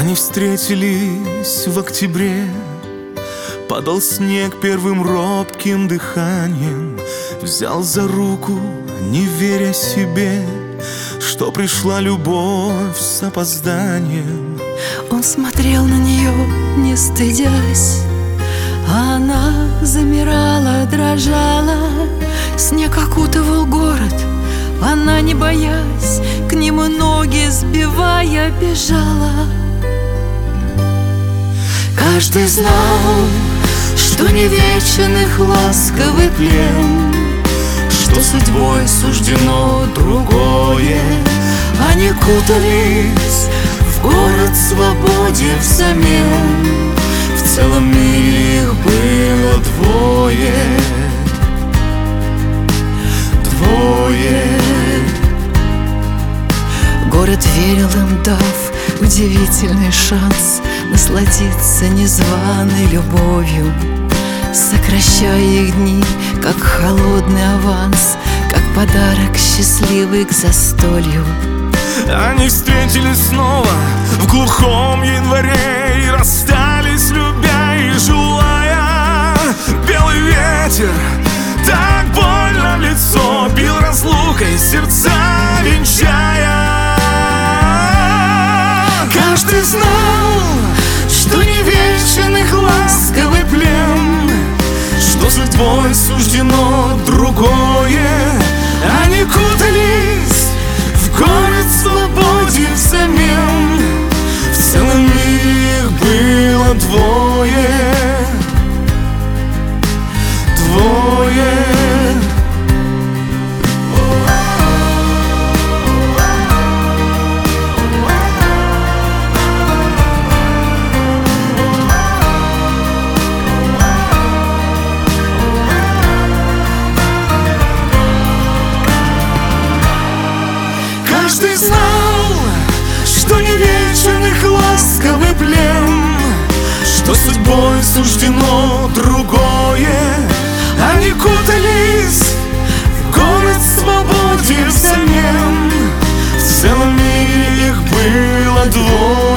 Они встретились в октябре, падал снег первым робким дыханием. Взял за руку, не веря себе, что пришла любовь с опозданием. Он смотрел на нее, не стыдясь, а она замирала, дрожала. Снег окутывал город, она, не боясь, к нему ноги сбивая, бежала. Каждый знал, что не вечен их ласковый плен, что судьбой суждено другое. Они кутались в город свободе взамен. В целом мире их было двое. Город верил им, дав удивительный шанс насладиться незваной любовью, сокращая их дни, как холодный аванс, как подарок счастливый к застолью. Они встретились снова в глухом январе и расстались, любя и желая. Белый ветер так больно в лицо бил разлукой, сердца венчая. Каждый знал, что не вечен их ласковый плен, что судьбой суждено другое. Они кутались в город свободе взамен. В целом мире их было двое. Каждый знал, что не вечен их ласковый плен, что судьбой суждено другое. Они кутались в город свободе взамен. В целом мире их было двое.